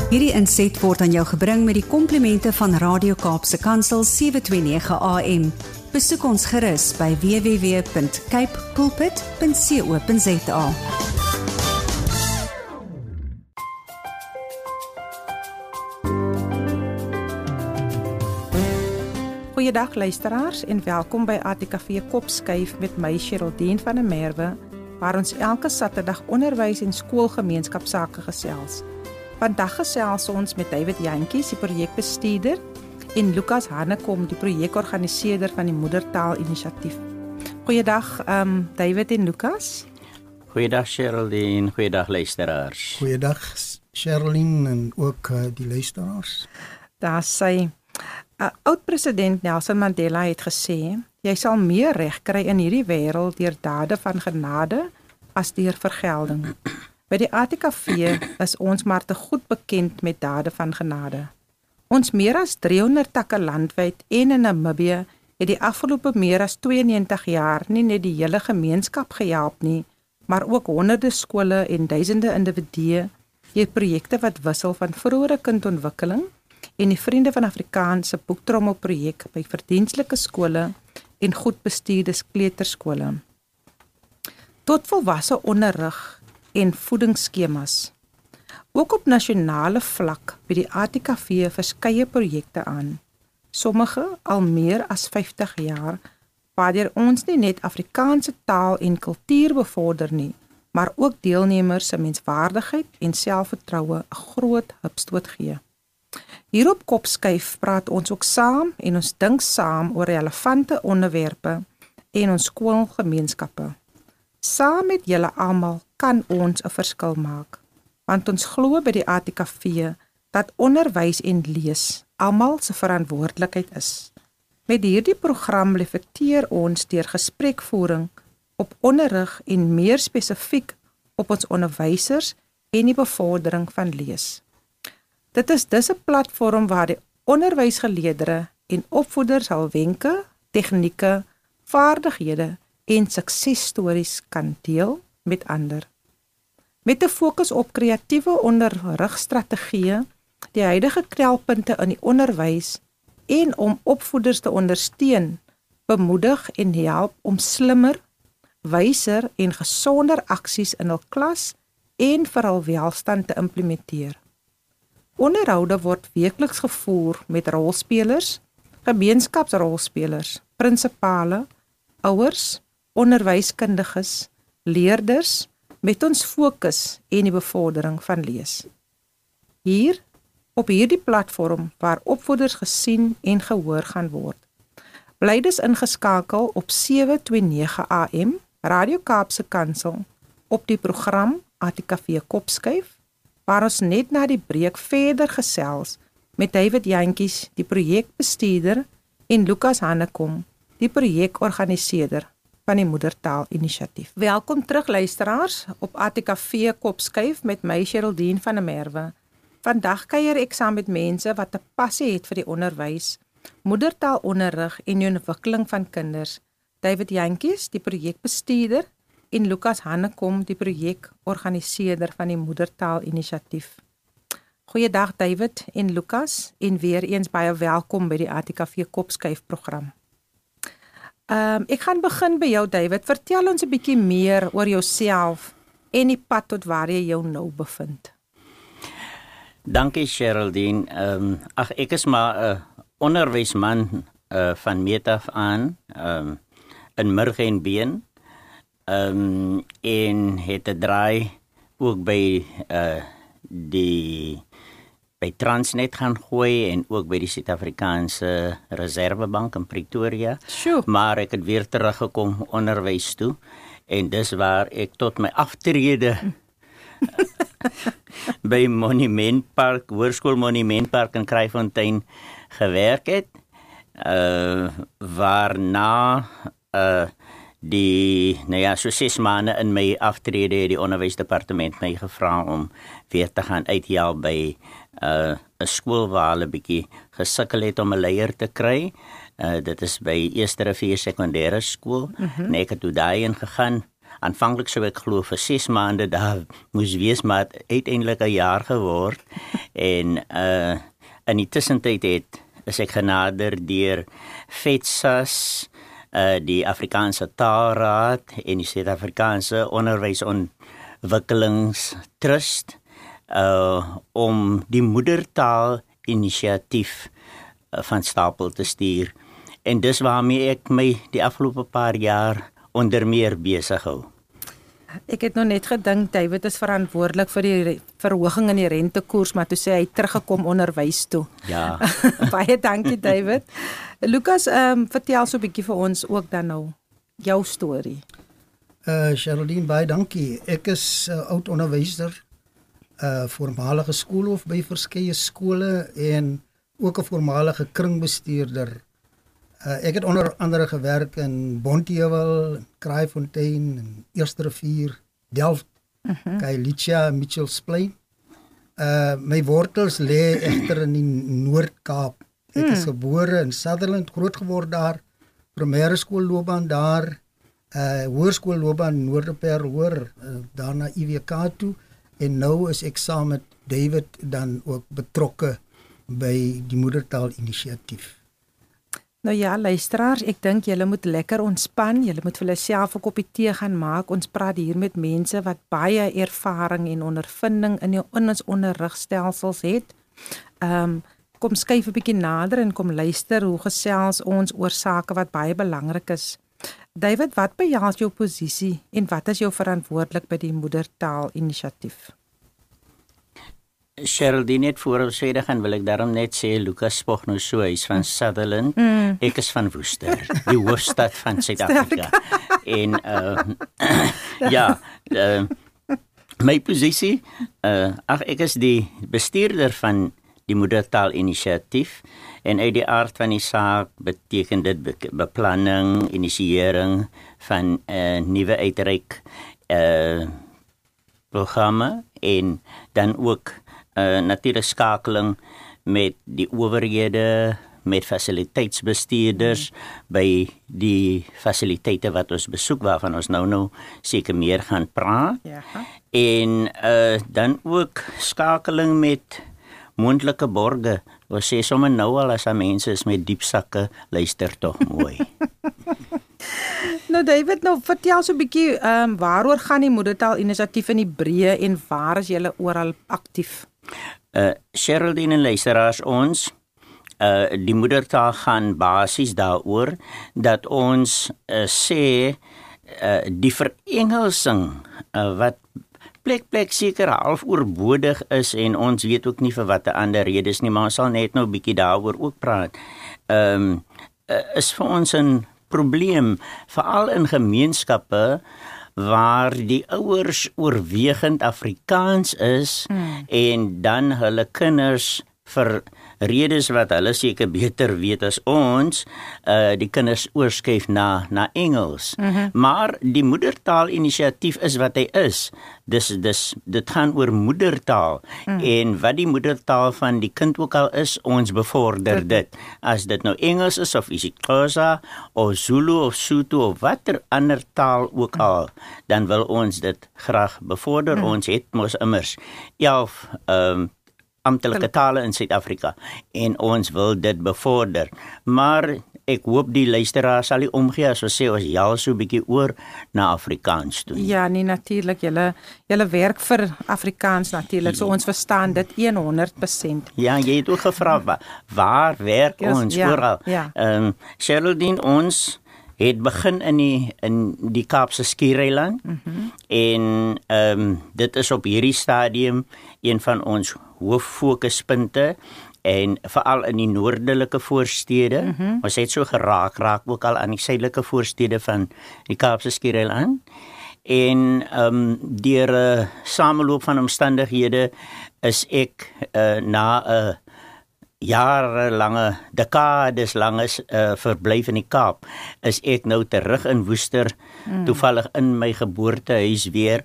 Hierdie inset word aan jou gebring met die komplimente van Radio Kaapse Kansel 729 AM. Besoek ons gerus by www.cape pulpit.co.za. Goeiedag luisteraars en welkom by ATKV Kopskuif met my Geraldine van der Merwe, waar ons elke Saterdag onderwys en skoolgemeenskapsake gesels. Vandag gesels ons met David Jantjies, die projekbestuurder, en Lukas Hannekom, die projekorganiseerder van die Moedertaal Inisiatief. Goeiedag David en Lukas. Goeiedag Geraldine, goeiedag luisteraars. Goeiedag Geraldine en ook die luisteraars. Daar sy oud-president Nelson Mandela het gesê, jy sal meer reg kry in hierdie wêreld deur dade van genade as deur vergelding. By die ATKV is ons maar te goed bekend met dade van genade. Ons meer as 300 takke landwyd en in Namibië het die afgelope meer as 92 jaar nie net die hele gemeenskap gehelp nie, maar ook honderde skole en duisende individue deur projekte wat wissel van vroeëre kindontwikkeling en die Vriende van Afrikaanse boektrommelprojek by verdienstelike skole en goed bestuurde kleuterskole. Tot volwasse onderrig en voedingsskemas. Ook op nasionale vlak bied die ATKV verskeie projekte aan. Sommige al meer as 50 jaar, waardeur ons nie net Afrikaanse taal en kultuur bevorder nie, maar ook deelnemers se menswaardigheid en selfvertroue 'n groot hupstoot gee. Hier op Kopskuif praat ons ook saam en ons dink saam oor relevante onderwerpe en ons skoolgemeenskappe. Saam met julle almal kan ons 'n verskil maak, want ons glo by die ATKV dat onderwys en lees almal se verantwoordelikheid is. Met hierdie program reflekteer ons deur gesprekvoering op onderrig en meer spesifiek op ons onderwysers en die bevordering van lees. Dit is dus 'n platform waar die onderwysgeleerders en opvoeders hul wenke, tegnieke, vaardighede en suksesstories kan deel met ander. Met 'n fokus op kreatiewe onderrigstrategieë, die huidige knelpunte in die onderwys en om opvoeders te ondersteun, bemoedig en help om slimmer, wyser en gesonder aksies in hul klas en vir hul welstand te implementeer. Onderhoude word weekliks gevoer met rolspelers, gemeenskapsrolspelers, prinsipale, ouers, onderwyskundiges, leerders, met ons fokus en die bevordering van lees. Hier, op hierdie platform waar opvoeders gesien en gehoor gaan word, bly dus ingeskakel op 729 AM, Radio Kaapse Kansel, op die program ATKV Kopskuif, waar ons net na die breek verder gesels met David Jantjies, die projekbestuurder, en Lukas Hannekom, die projekorganiseerder van die Moedertaal Inisiatief. Welkom terug luisteraars op ATKV Kopskuif met my Geraldine van der Merwe. Vandag kuier ek saam met mense wat 'n passie het vir die onderwys, moedertaalonderrig en die ontwikkeling van kinders. David Jantjies, die projekbestuurder, en Lukas Hannekom, die projekorganiseerder van die Moedertaal Inisiatief. Goeiedag David en Lukas, en weer eens baie welkom by die ATKV Kopskuif program. Ek gaan begin by jou David. Vertel ons 'n bietjie meer oor jouself en die pad tot waar jy jou nou bevind. Dankie Geraldine. Ek is maar 'n onderwysman van meet af aan in Murg en Been. En het 'n draai ook by by Transnet gaan gooi en ook by die Suid-Afrikaanse Reservebank in Pretoria. Sjoe. Maar ek het weer teruggekom onderwys toe en dis waar ek tot my aftrede by Monumentpark, Hoërskool Monumentpark in Kraaifontein gewerk het. Waarna so 6 maande in my aftrede het die onderwysdepartement my gevra om weer te gaan uithelp by 'n skool waar hulle bietjie gesukkel het om 'n leier te kry. Dit is by Eerste Rivier Sekondêre Skool. En ek het toe daarheen gegaan aanvanklik sou ek glo vir 6 maande daar moes wees, maar het uiteindelik 'n jaar geword. En in die tussentyd is ek genader deur FETSAS, die Afrikaanse Taalraad en die Suid-Afrikaanse Onderwysontwikkelingstrust om die moedertaal inisiatief van stapel te stuur. En dis waarmee ek my die afgelope paar jaar onder meer besig hou. Ek het nog net gedink David is verantwoordelik vir die verhoging in die rentekoers, maar toe sê hy teruggekom onderwys toe. Ja. Baie dankie David. Lukas, vertel so 'n bietjie vir ons ook dan nou jou storie. Sherilyn, baie dankie. Ek is oud onderwyser, voormalige skoolhoof by verskeie skole en ook 'n voormalige kringbestuurder. Ek het onder andere gewerk in Bonteheuwel, Kraaifontein, en Eersterivier, Delft, Khayelitsha, Mitchells Plain. My wortels lê egter in die Noord-Kaap. Ek is gebore in Sutherland, grootgeword daar, primêre skoolloopbaan daar, hoërskoolloopbaan Noorderparel, daarna IWK toe en nou is ek saam met David dan ook betrokke by die moedertaalinisiatief. Nou ja, luisteraars, ek dink julle moet lekker ontspan, julle moet vir julle self 'n koppie tee gaan maak. Ons praat hier met mense wat baie ervaring en ondervinding in ons onderrigstelsels het. Kom skuif 'n bietjie nader en kom luister hoe gesels ons oor sake wat baie belangrik is. David, wat behels jou posisie en wat is jou verantwoordelik by die moedertaalinisiatief? Sherilyn, net voor ons verder gaan wil ek daarom net sê Lukas spog nou so, hy is van Sutherland, ek is van Worcester, die hoofstad van Suid-Afrika. En my posisie, ek is die bestuurder van die moedertaalinisiatief en uit die aard van die saak beteken dit beplanning, initiëring van nuwe uitreik programme en dan ook natuurlik skakeling met die owerhede, met fasiliteitsbestuurders by die fasiliteite wat ons besoek waarvan ons nou seker meer gaan praat. Ja. En dan ook skakeling met moontlike borge. Ons sê sommer nou al as mense is met diep sakke, luister tog mooi. Nou David, nou vertel so 'n bietjie waaroor gaan die moedertaalinisiatief in die breë en waar is julle oral aktief? Sherilyn en luisteraars, ons die moedertaal gaan basies daaroor dat ons sê die verengelsing wat plek seker half oorbodig is en ons weet ook nie vir watter ander redes nie, maar ons sal net nou 'n bietjie daaroor ook praat. Is vir ons 'n probleem, veral in gemeenskappe waar die ouers oorwegend Afrikaans is en dan hulle kinders vir redes wat hulle seker beter weet as ons, die kinders oorskuif na Engels. Maar die moedertaalinisiatief is wat hy is. Dit gaan oor moedertaal en wat die moedertaal van die kind ook al is, ons bevorder dit. As dit nou Engels is of isiXhosa of Zulu of Sotho of watter ander taal ook al, dan wil ons dit graag bevorder. Ons het mos immers 11 amptelike tale in Suid-Afrika en ons wil dit bevorder. Maar ek hoop die luisteraars sal nie omgee as ons sê ons jaal so 'n bietjie oor na Afrikaans toe. Ja, nee, natuurlik. Julle werk vir Afrikaans natuurlik. So ons verstaan dit 100%. Ja, jy het ook gevra waar werk ons oral? Ja. Sherilyn, ons het begin in die Kaapse Skiereiland en dit is op hierdie stadium een van ons hooffokuspunte en veral in die noordelike voorstede. Ons het so geraak ook al aan die suidelike voorstede van die Kaapse Skiereiland. En deur 'n sameloop van omstandighede is ek na 'n jarelange, dekades lange verblyf in die Kaap, is ek nou terug in Worcester, toevallig in my geboortehuis weer.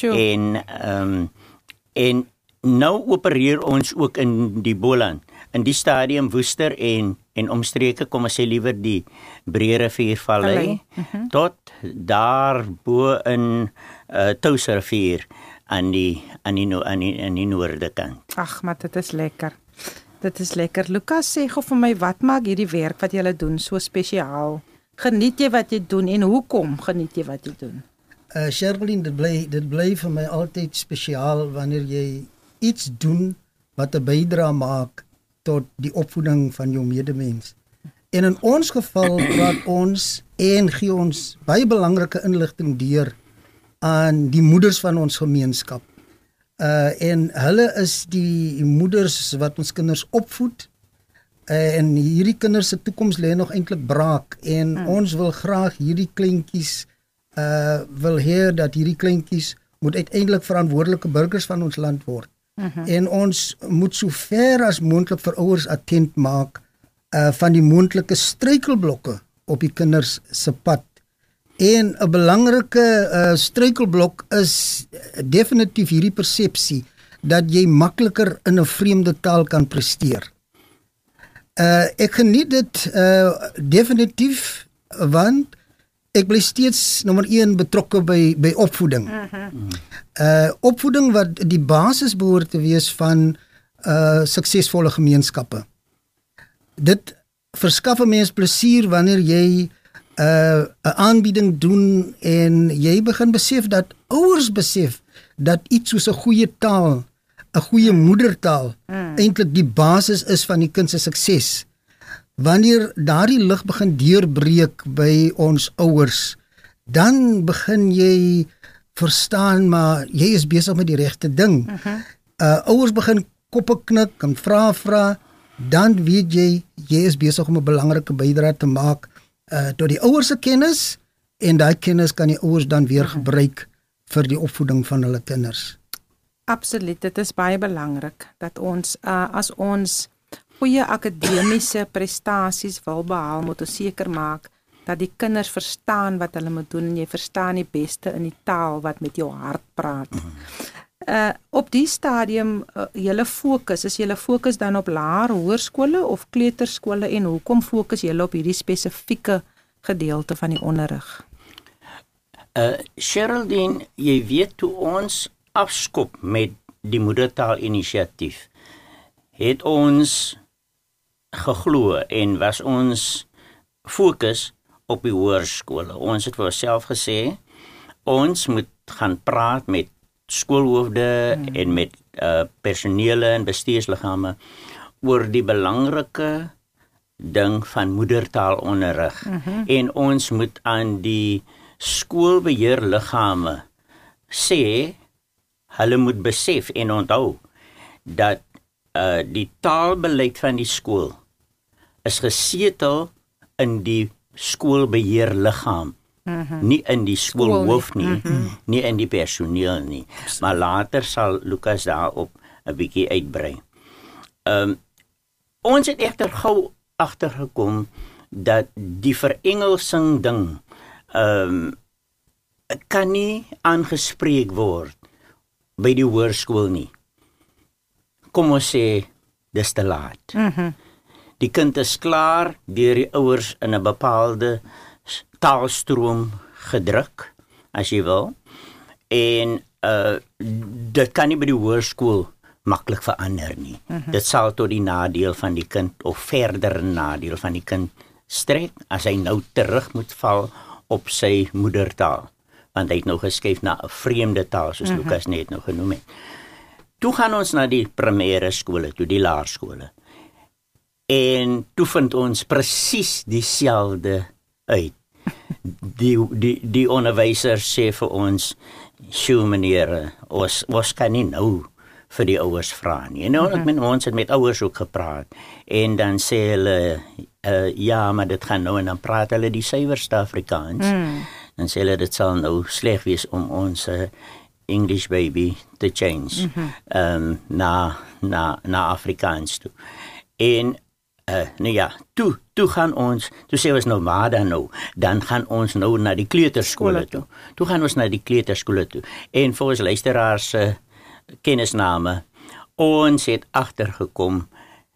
En nou opereer ons ook in die Boland, in die stadium Worcester en omstreke, kom ons sê liewer die Breë Riviervallei, tot daar bo in Touwsrivier aan die noorde kant. Ag, maar dit is lekker. Dit is lekker. Lukas, sê gou vir my, wat maak hierdie werk wat jy doen so spesiaal? Geniet jy wat jy doen en hoekom geniet jy wat jy doen? Sherlyn, dit bly vir my altyd spesiaal wanneer jy iets doen wat 'n bydrae maak tot die opvoeding van jou medemens. En in ons geval praat ons en gee ons baie belangrike inligting deur aan die moeders van ons gemeenskap. En hulle is die moeders wat ons kinders opvoed. En hierdie kinders se toekoms lê nog eintlik braak en ons wil graag hierdie kleintjies wil hê dat hierdie kleintjies moet uiteindelik verantwoordelike burgers van ons land word. En ons moet so ver as moontlik vir ouers attent maak van die moontlike struikelblokke op die kinders se pad. En 'n belangrike struikelblok is definitief hierdie persepsie dat jy makliker in 'n vreemde taal kan presteer. Ek geniet dit definitief want ek bly steeds nommer 1 betrokke by opvoeding. Opvoeding wat die basis behoort te wees van suksesvolle gemeenskappe. Dit verskaf 'n mens plesier wanneer jy 'n aanbieding doen en jy begin besef dat ouers besef dat iets soos 'n goeie taal, 'n goeie moedertaal eintlik die basis is van die kind se sukses. Wanneer daardie lig begin deurbreek by ons ouers, dan begin jy verstaan maar jy is besig met die regte ding. Ouers begin koppe knik en vra, dan weet jy is besig om 'n belangrike bydrae te maak tot die ouers se kennis en daai kennis kan die ouers dan weer gebruik vir die opvoeding van hulle kinders. Absoluut, dit is baie belangrik dat ons as ons goeie akademiese prestasies wil behaal, moet ons seker maak dat die kinders verstaan wat hulle moet doen en jy verstaan die beste in die taal wat met jou hart praat. Op die stadium, julle fokus dan op laer hoërskole of kleuterskole en hoekom fokus julle op hierdie spesifieke gedeelte van die onderrig? Sheraldine, jy weet toe ons afskop met die moedertaal inisiatief, het ons geglo en was ons fokus op die hoërskole. Ons het vir onsself gesê, ons moet gaan praat met skoolhoofde en met personele en bestuursliggame oor die belangrike ding van moedertaalonderrig. En ons moet aan die skoolbeheerliggame sê, hulle moet besef en onthou dat die taalbeleid van die skool is gesetel in die skoolbeheerliggaam. Nie in die skoolhoof nie, nie in die personeel nie. Maar later sal Lukas daarop 'n bietjie uitbrei. Ons het egter gou agtergekom dat die verengelsing ding kan nie aangespreek word by die hoërskool nie. Kom ons sê, dis te laat. Die kind is klaar deur die ouers in 'n bepaalde taalstroom gedruk, as jy wil, en dit kan nie by die hoërskool maklik verander nie. Dit sal tot die nadeel van die kind of verder nadeel van die kind strek as hy nou terug moet val op sy moedertaal, want hy het nou geskuif na 'n vreemde taal soos Lukas net nou genoem het. Toe gaan ons na die primêre skole, toe die laerskole. En toe vind ons presies dieselfde uit. Die onderwyser sê vir ons, "Sjoe meneer, ons kan nie nou vir die ouers vra nie." En nou, ons het met ouers ook gepraat. En dan sê hulle, ja, maar dit gaan nou, en dan praat hulle die suiwerste Afrikaans. Dan sê hulle, dit sal nou sleg wees om ons English baby te change na Afrikaans toe. En nou ja, toe gaan ons, toe sê ons nou, maar dan gaan ons nou na die kleuterskole toe. Toe gaan ons na die kleuterskole toe. En vir ons luisteraars kennisname, ons het agtergekom,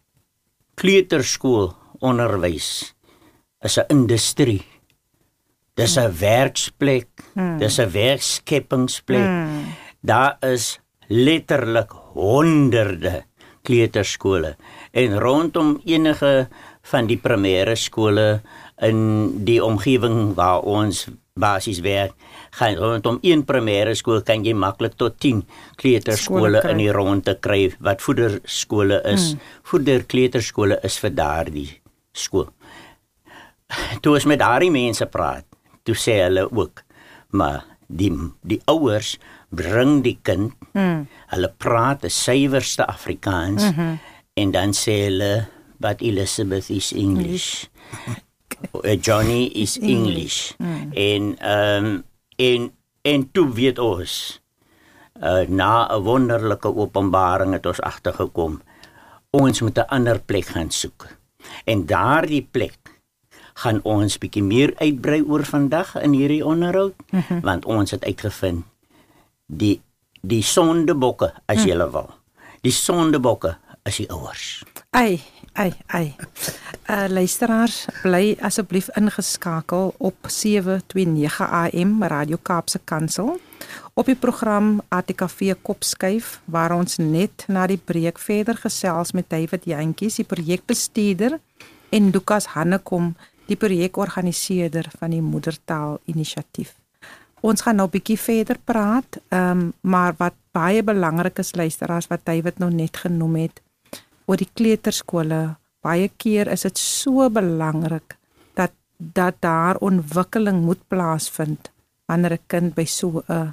kleuterskool onderwys is 'n industrie. Dis 'n werksplek, dis 'n werkskepingsplek. Daar is letterlik honderde kleuterskole en rondom enige van die primêre skole in die omgewing waar ons basies werk, gaan rondom een primêre skool kan jy maklik tot 10 kleuterskole in die ronde kry wat voederskole is. Voederkleuterskole is vir daardie skool. Toe ons met daardie mense praat, toe sê hulle ook, maar die ouers bring die kind, hulle praat die suiwerste Afrikaans, en dan sê hulle, but Elizabeth is English. Johnny is English. En toe weet ons, na 'n wonderlike openbaring het ons agtergekom, ons moet 'n ander plek gaan soek. En daardie plek gaan ons bietjie meer uitbrei oor vandag in hierdie onderhoud, want ons het uitgevind, die sondebokke, as julle wil. Die sondebokke is die ouers. Luisteraars, bly asseblief ingeskakel op 729 AM Radio Kaapse Kansel op die program ATKV Kopskuif, waar ons net na die breek verder gesels met David Jantjies, die projekbestuurder, en Lukas Hannekom, die projekorganiseerder van die Moedertaal Inisiatief. Ons gaan nou 'n bietjie verder praat, maar wat baie belangrik is, luisteraars, wat David nou net genoem het, oor die kleuterskole. Baie keer is dit so belangrik dat daar ontwikkeling moet plaasvind wanneer 'n kind by so 'n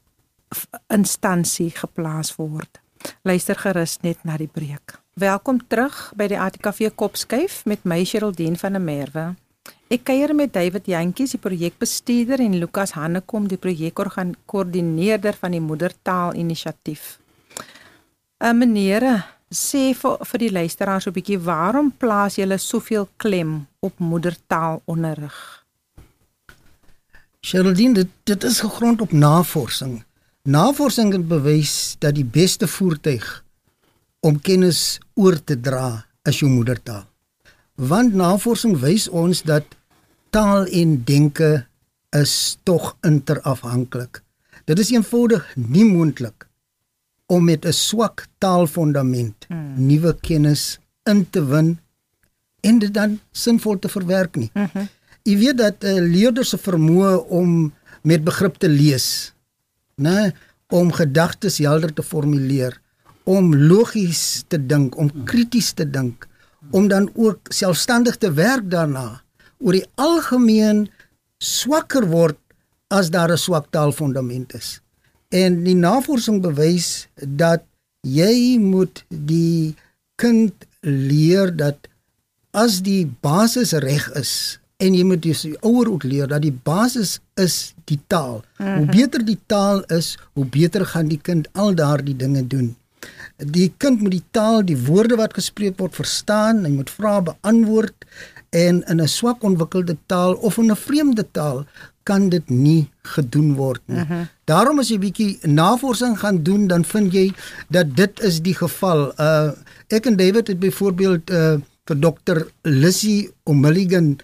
instansie geplaas word. Luister gerus net na die breek. Welkom terug by die ATKV Kopskuif met my Geraldine van der Merwe. Ek kuier met David Jantjies, die projekbestuurder, en Lukas Hannekom, die projekkoördineerder van die Moedertaal Inisiatief. Menere, sê vir die luisteraars 'n bietjie, waarom plaas julle soveel klem op moedertaalonderrig? Geraldine, dit is gegrond op navorsing. Navorsing het bewys dat die beste voertuig om kennis oor te dra is jou moedertaal. Want navorsing wys ons dat taal en denke is tog interafhanklik. Dit is eenvoudig nie moontlik om met 'n swak taalfondament nuwe kennis in te win en dit dan sinvol te verwerk nie. Jy weet dat leerders se vermoë om met begrip te lees, om gedagtes helder te formuleer, om logies te dink, om krities te dink, om dan ook selfstandig te werk daarna, oor die algemeen swakker word as daar 'n swak taalfondament is. En die navorsing bewys dat jy moet die kind leer dat as die basis reg is, en jy moet die ouer ook leer dat die basis is die taal. Hoe beter die taal is, hoe beter gaan die kind al daardie dinge doen. Die kind moet die taal, die woorde wat gespreek word, verstaan, hy moet vrae beantwoord, en in 'n swak ontwikkelde taal of in 'n vreemde taal kan dit nie gedoen word nie. Daarom as jy bietjie navorsing gaan doen, dan vind jy dat dit is die geval. Ek en David het byvoorbeeld vir Dr. Lissy O'Mulligan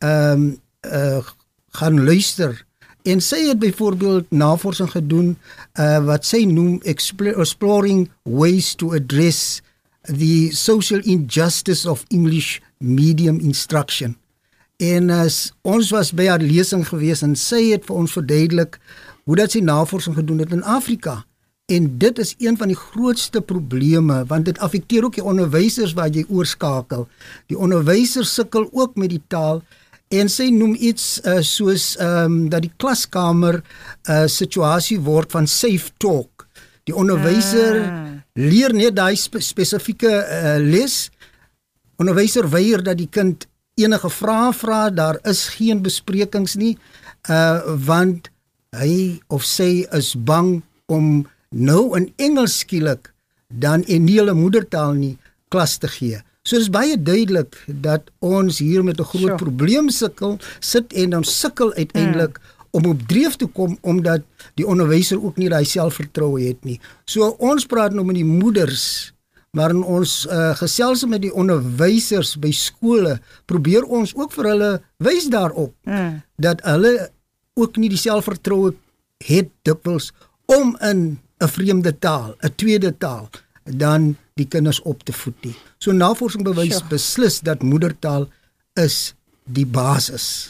gaan luister, en sy het byvoorbeeld navorsing gedoen wat sy noem Exploring Ways to Address the Social Injustice of English Medium Instruction. En ons was by haar lesing gewees en sy het vir ons verduidelik hoe dat sy navorsing gedoen het in Afrika. En dit is een van die grootste probleme, want dit affekteer ook die onderwysers wat jy oorskakel. Die onderwysers sukkel ook met die taal, en sy noem iets soos dat die klaskamer situasie word van safe talk. Die onderwyser leer net daai spesifieke les. Onderwyser weier dat die kind enige vrae vra, daar is geen besprekings nie, want hy of sy is bang om nou in Engels skielik dan in nie hulle moedertaal nie klas te gee. So dis baie duidelik dat ons hier met 'n groot probleem sit en dan sukkel uiteindelik om op dreef te kom, omdat die onderwyser ook nie daai selfvertroue het nie. So ons praat nou met die moeders, waarin ons gesels met die onderwysers by skole, probeer ons ook vir hulle wys daarop, dat hulle ook nie die selfvertroue het dikwels om in 'n vreemde taal, 'n tweede taal, dan die kinders op te voed nie. So navorsing bewys beslis dat moedertaal is die basis.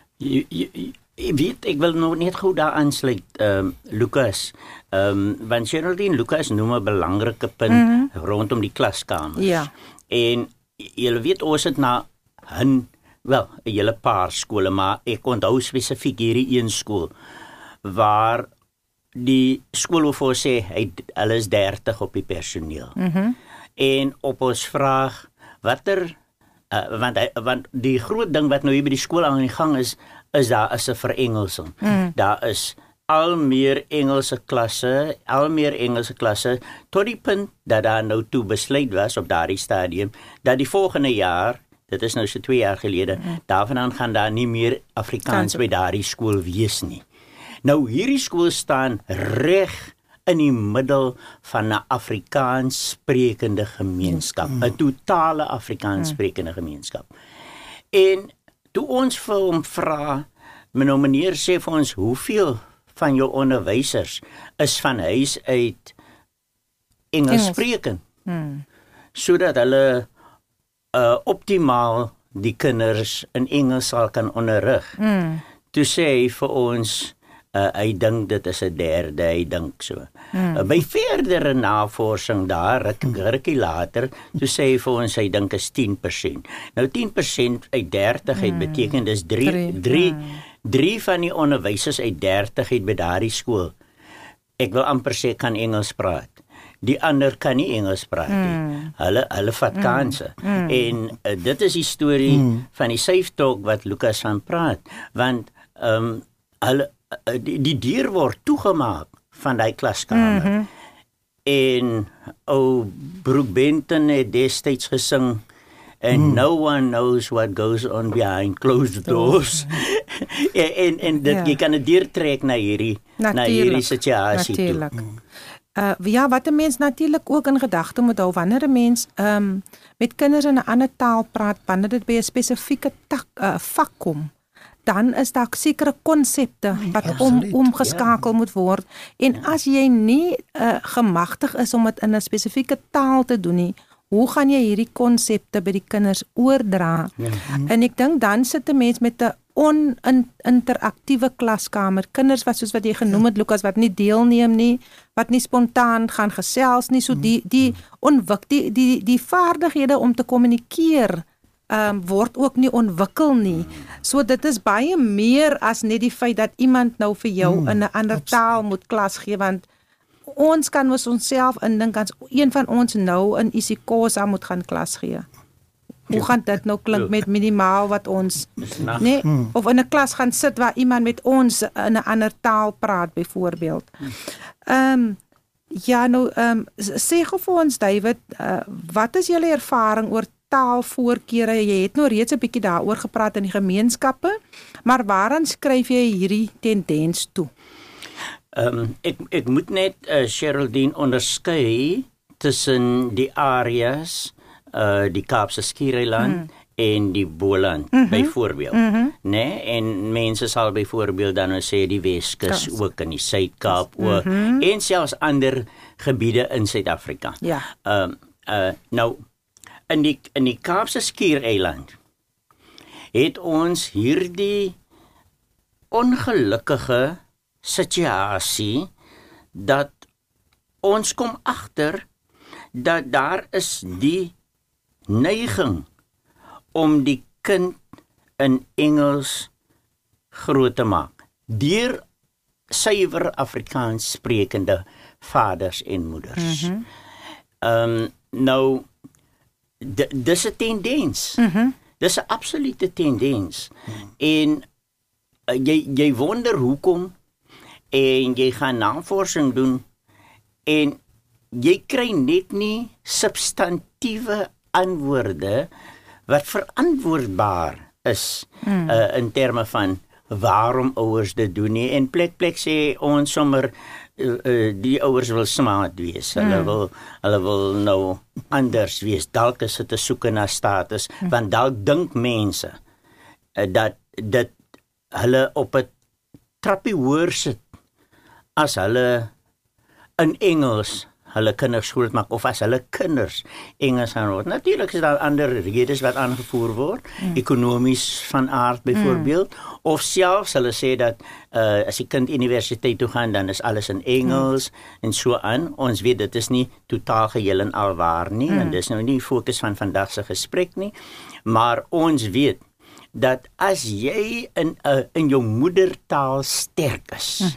Jy weet, ek wil nog net gou daar aansluit, Lucas. Want Geraldine, Lucas noem 'n belangrike punt rondom die klaskamer. Ja. En jy weet, ons het na 'n hele paar skole, maar ek onthou spesifiek hierdie een skool, waar die skool wil sê, hulle is 30 op die personeel. En op ons vraag, watter, want die groot ding wat nou hier by die skool aan die gang is daar is 'n verengelsing. Daar is al meer Engelse klasse, tot die punt dat daar nou toe besluit was op daardie stadium, dat die volgende jaar, dit is nou so 2 jaar gelede, daarvandaan gaan daar nie meer Afrikaans by daardie skool wees nie. Nou hierdie skool staan reg in die middel van 'n Afrikaans sprekende gemeenskap, 'n totale Afrikaans sprekende gemeenskap. En toe ons vir hom vra, meneer sê vir ons, hoeveel van jou onderwysers is van huis uit Engels sprekend, sodat hulle optimaal die kinders in Engels sal kan onderrig. Toe sê hy vir ons, hy dink dit is 'n derde, hy dink so. By verdere navorsing daar, rukkie later, toe sê hy vir ons, hy dink is 10%. Nou 10% uit 30 het beteken, dis 3 van die onderwysers uit 30 het by daardie skool, ek wil amper sê, kan Engels praat. Die ander kan nie Engels praat nie. Hulle vat kanse. En dit is die storie van die safe talk wat Lucas van praat, want die deur word toegemaak van die klaskamer. En Brooke Benton het destyds gesing, and no one knows what goes on behind closed doors. en dit, jy kan dit deurtrek na hierdie situasie toe. Ja, wat 'n mens natuurlik ook in gedagte moet hou, wanneer 'n mens met kinders in 'n ander taal praat, wanneer dit by 'n spesifieke vak kom, dan is daar sekere konsepte wat omgeskakel moet word. En as jy nie gemagtig is om dit in 'n spesifieke taal te doen nie, hoe gaan jy hierdie konsepte by die kinders oordra? En ek dink dan sit 'n mens met 'n interaktiewe klaskamer, kinders wat soos wat jy genoem het, Lucas, wat nie deelneem nie, wat nie spontaan gaan gesels nie, so die vaardighede om te kommunikeer word ook nie ontwikkel nie. So dit is baie meer as net die feit dat iemand nou vir jou in 'n ander taal moet klas gee, want ons kan onsself indink as een van ons nou in isiXhosa moet gaan klas gee. Hoe gaan dit nou klink met minimaal wat ons, nee, of in 'n klas gaan sit waar iemand met ons in 'n ander taal praat byvoorbeeld. Sê gou vir ons, David, wat is julle ervaring oor taalvoorkeure? Jy het nou reeds 'n bietjie daaroor gepraat in die gemeenskappe, maar waaraan skryf jy hierdie tendens toe? Ek moet net Geraldine onderskei tussen die areas, die Kaapse Skiereiland en die Boland byvoorbeeld. Nee, en mense sal byvoorbeeld dan sê die Weskus ook in die Suid-Kaap ook, en selfs ander gebiede in Suid-Afrika. Ja. Nou in die Kaapse Skiereiland het ons hierdie ongelukkige situasie dat ons kom agter dat daar is die neiging om die kind in Engels groot te maak deur suiwer Afrikaans sprekende vaders en moeders. Nou dis 'n tendens. Dis 'n absolute tendens. En jy wonder hoekom, en jy gaan navorsing doen en jy kry net nie substantiëre antwoorde wat verantwoordbaar is in terme van waarom ouers dit doen nie. En plek sê ons sommer die ouers wil smaak wees. Hulle wil nou anders wees. Dalk is dit 'n soeke na status, want dalk dink mense dat dit hulle op 'n trappie hoër sit as hulle in Engels hulle kinders groot maak, of as hulle kinders Engels gaan word. Natuurlik is daar ander redes wat aangevoer word, ekonomies van aard byvoorbeeld, of selfs hulle sê dat as die kind universiteit toe gaan, dan is alles in Engels en so aan. Ons weet dit is nie totaal geheel en al waar nie, en dis nou nie fokus van vandag se gesprek nie, maar ons weet dat as jy in jou moedertaal sterk is,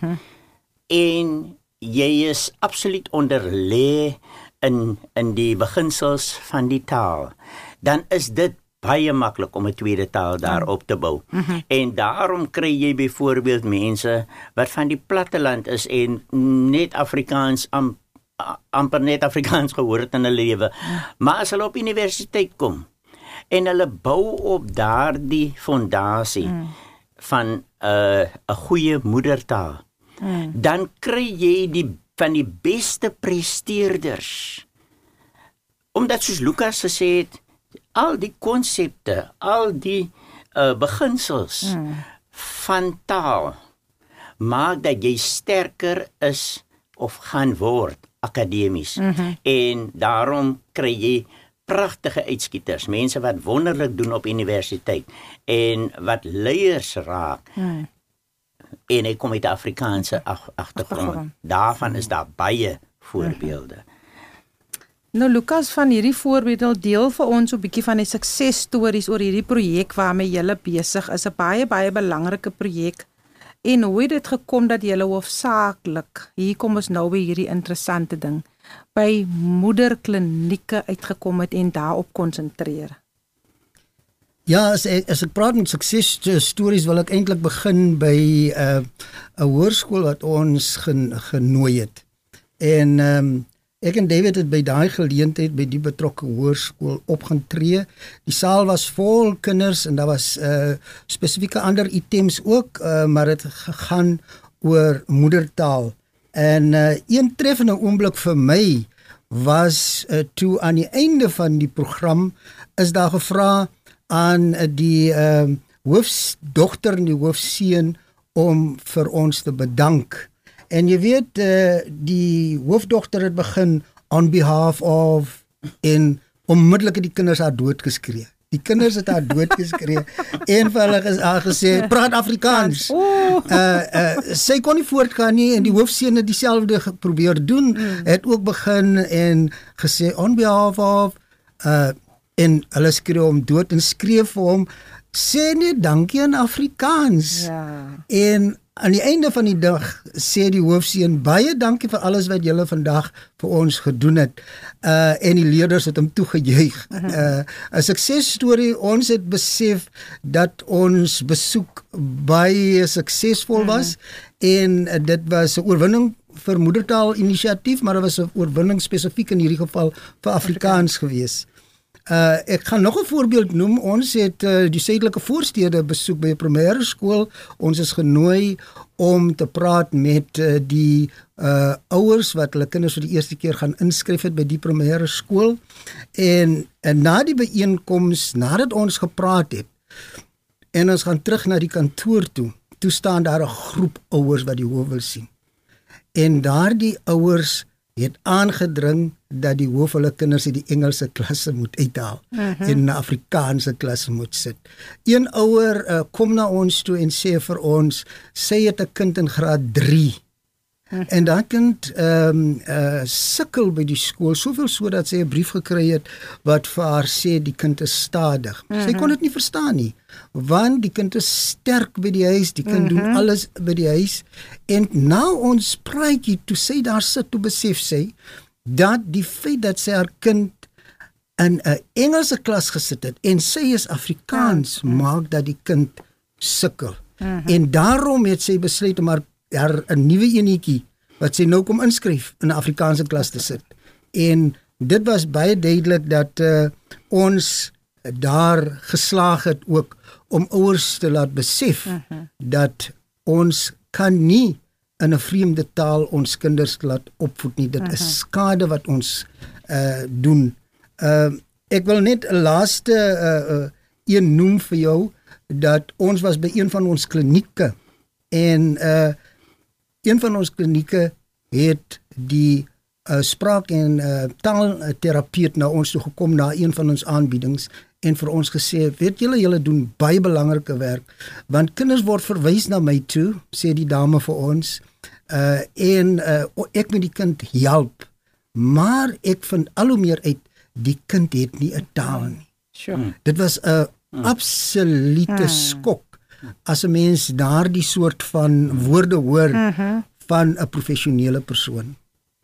en jy is absoluut onderlê in die beginsels van die taal, dan is dit baie maklik om 'n tweede taal daarop te bou. En daarom kry jy byvoorbeeld mense wat van die platteland is en net Afrikaans amper net Afrikaans gehoor het in hulle lewe. Maar as hulle op universiteit kom en hulle bou op daardie fondasie van 'n goeie moedertaal, dan kry jy van die beste presteerders. Omdat soos Lukas gesê het, al die konsepte, al die beginsels van taal maak dat jy sterker is of gaan word akademies. En daarom kry jy pragtige uitskieters, mense wat wonderlik doen op universiteit en wat leiers raak. En hy kom uit 'n Afrikaanse agtergrond. Daarvan is daar baie voorbeelde. Nou Lukas, van hierdie voorbeelde deel vir ons 'n bietjie van die suksesstories oor hierdie projek waarmee julle besig is, 'n baie belangrike projek. En hoe het dit gekom dat julle hoofsaaklik, hier kom ons nou by hierdie interessante ding, by moederklinieke uitgekom het en daarop konsentreer? Ja, as ek praat met suksesstories, wil ek eintlik begin by 'n hoërskool wat ons genooi het. En ek en David het by daai geleentheid by die betrokke hoërskool opgetree. Die saal was vol kinders en daar was spesifieke ander items ook, maar dit gegaan oor moedertaal. En een treffende oomblik vir my was toe aan die einde van die program is daar gevra aan die hoofdogter en die hoofseun om vir ons te bedank. En jy weet, die hoofdogter het begin on behalf of, en onmiddellik het die kinders haar doodgeskree. Die kinders het haar doodgeskree. Een van hulle is haar gesê, praat Afrikaans. Sy kon nie voortgaan nie en die hoofseun het dieselfde geprobeer doen. Het ook begin en gesê on behalf of, en hulle skree hom dood en skreef vir hom, sê net dankie in Afrikaans. En aan die einde van die dag sê die hoofseun, baie dankie vir alles wat julle vandag vir ons gedoen het. En die leerders het hom toegejuig. 'n suksesstorie, ons het besef dat ons besoek baie suksesvol was en dit was 'n oorwinning vir moedertaal inisiatief, maar dit was 'n oorwinning spesifiek in hierdie geval vir Afrikaans gewees. Ek gaan nog 'n voorbeeld noem. Ons het die suidelike voorstede besoek by 'n primêre skool. Ons is genooi om te praat met die ouers wat hulle kinders vir die eerste keer gaan inskryf het by die primêre skool. En na die byeenkoms, nadat ons gepraat het en ons gaan terug na die kantoor toe staan daar 'n groep ouers wat die hoof wil sien. En daardie ouers het aangedring dat die hoof hulle kinders in die Engelse klasse moet uithaal en 'n Afrikaanse klasse moet sit. Een ouer kom na ons toe en sê vir ons, sy het 'n kind in graad 3. En daai kind sukkel by die skool, soveel so dat sy 'n brief gekry het wat vir haar sê die kind is stadig. Sy kon dit nie verstaan nie, want die kind is sterk by die huis, die kind doen alles by die huis. En na ons praatjie, toe sy daar sit, toe besef sy dat die feit dat sy haar kind in 'n Engelse klas gesit het en sy is Afrikaans, maak dat die kind sukkel. En daarom het sy besluit om haar 'n nuwe enetjie wat sy nou kom inskryf in 'n Afrikaanse klas te sit. En dit was baie duidelik dat ons daar geslaag het ook om ouers te laat besef dat ons kan nie in 'n vreemde taal ons kinders laat opvoed nie. Dit is skade wat ons doen. Ek wil net 'n laaste een noem vir jou, dat ons was by een van ons klinieke en een van ons klinieke het die spraak- en taalterapeut na ons toe gekom na een van ons aanbiedings en vir ons gesê, weet julle doen baie belangrike werk, want kinders word verwys na my toe, sê die dame vir ons, en ek moet die kind help, maar ek vind al hoe meer uit, die kind het nie 'n taal nie. Sure. Dit was 'n absolute skok as 'n mens daardie soort van woorde hoor van 'n professionele persoon.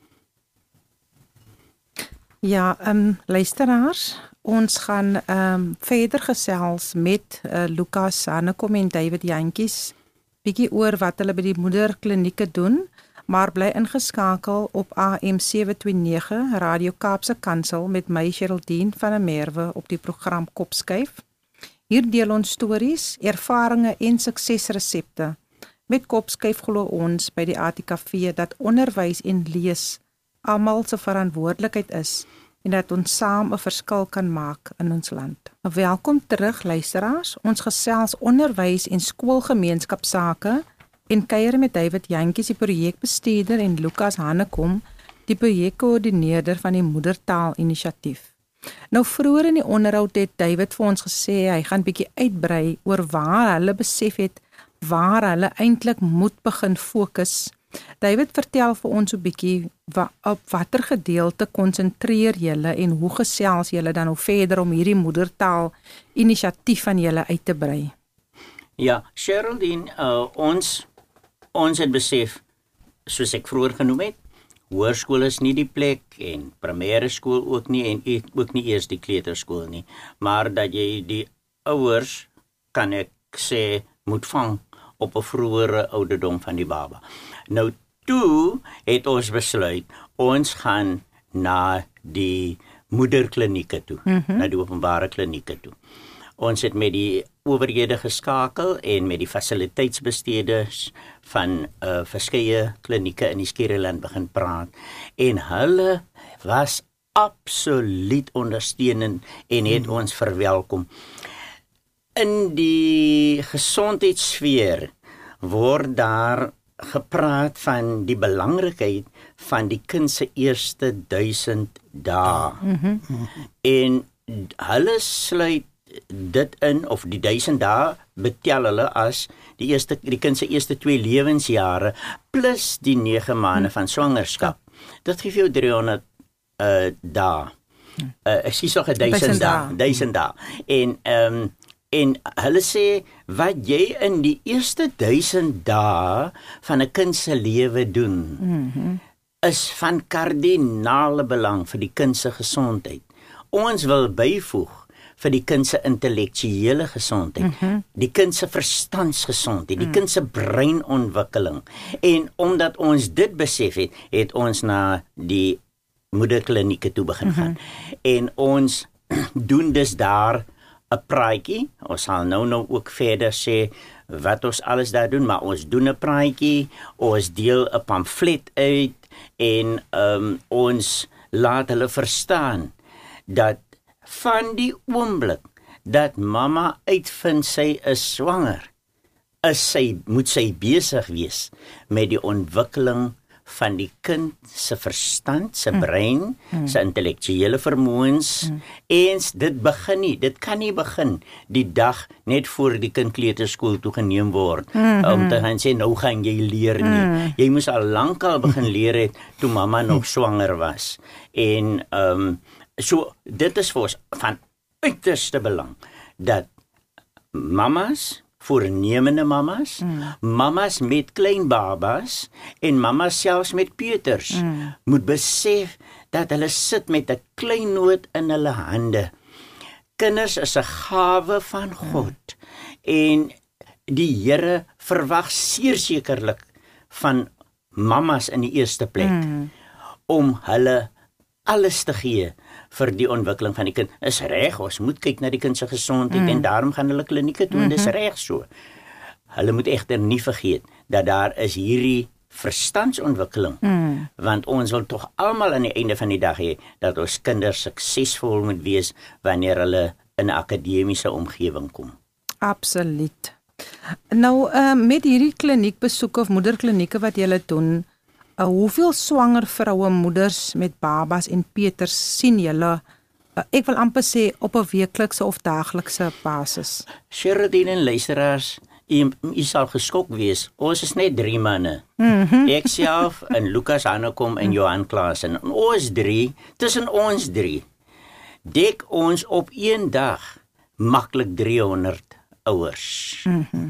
Ja, luisteraars, ons gaan verder gesels met Lukas Hanekom en David Jantjies bietjie oor wat hulle by die moederklinieke doen, maar bly ingeskakel op AM 729 Radio Kaapse Kansel met my Geraldine van der Merwe op die program Kopskuif. Hier deel ons stories, ervarings en suksesresepte. Met Kopskuif glo ons by die ATKV dat onderwys en lees almal se verantwoordelikheid is en dat ons saam 'n verskil kan maak in ons land. Welkom terug luisteraars. Ons gesels onderwys en skoolgemeenskapsake en kuier met David Jantjies, die projekbestuurder, en Lukas Hanekom, die projekkoördineerder van die Moedertaal Inisiatief. Nou vroeër in die onderhoud het David vir ons gesê hy gaan bietjie uitbrei oor waar hulle besef het waar hulle eintlik moet begin fokus. David, vertel vir ons 'n bietjie op watter gedeelte konsentreer julle en hoe gesels julle dan nou verder om hierdie moedertaal inisiatief van julle uit te brei? Ja, Geraldine, ons het besef, soos ek vroeër genoem het, hoërskool is nie die plek en primêre skool ook nie en ook nie eers die kleuterskool nie, maar dat jy die ouers, kan ek sê, moet vang op 'n vroeëre ouderdom van die baba. Nou toe het ons besluit, ons gaan na die moederklinieke toe, na die openbare klinieke toe. Ons het met die owerhede geskakel en met die fasiliteitsbesteeders van verskeie klinieke in die Skiereiland begin praat en hulle was absoluut ondersteunend en het ons verwelkom. In die gesondheidssfeer word daar gepraat van die belangrikheid van die kind se eerste 1000 dae. En hulle sluit dit in, of die 1000 dae betel hulle as die kind se eerste 2 lewensjare plus die 9 maande van swangerskap. Dit gee vir jou 300 dae. Ek sê so 1000 dae. En hulle sê wat jy in die eerste 1000 dae van 'n kind se lewe doen, is van kardinale belang vir die kind se gesondheid. Ons wil byvoeg vir die kind se intellektuele gesondheid, die kind se verstandsgesondheid, die kind se breinontwikkeling. En omdat ons dit besef het, het ons na die moederklinieke toe begin gaan. En ons doen dus daar 'n praatjie. Ons sal nou ook verder sê wat ons alles daar doen, maar ons doen 'n praatjie, ons deel 'n pamflet uit en ons laat hulle verstaan dat van die oomblik dat mamma uitvind sy is swanger, moet sy besig wees met die ontwikkeling van die kind se verstand, se brein, se intellektuele vermoëns, en dit kan nie begin die dag net voor die kind kleuterskool toe geneem word, om te gaan sê, nou gaan jy leer nie. Jy moes al lankal begin leer het, toe mamma nog swanger was. En, so, dit is vir ons van uiterste belang, dat mamas, voornemende mamas, mamas met klein babas en mamas selfs met peuters moet besef dat hulle sit met 'n klein noot in hulle hande. Kinders is 'n gawe van God en die Here verwag sekerlik van mamas in die eerste plek om hulle alles te gee vir die ontwikkeling van die kind. Is reg, ons moet kyk na die kind se gesondheid en daarom gaan hulle klinieke toe en dis reg so. Hulle moet egter nie vergeet dat daar is hierdie verstandsontwikkeling, want ons wil tog almal aan die einde van die dag hê dat ons kinders suksesvol moet wees wanneer hulle in 'n akademiese omgewing kom. Absoluut. Nou met hierdie kliniekbesoeke of moederklinieke wat julle doen, hoeveel swanger vroue, moeders met babas en peters sien julle? Ek wil amper sê op 'n weeklikse of daaglikse basis. Sheradine en luisteraars, u sal geskok wees. Ons is net 3 manne. Ek self en Lucas Hanekom en Johan Klaasen. En ons 3, tussen ons 3, dek ons op een dag maklik 300 ouers.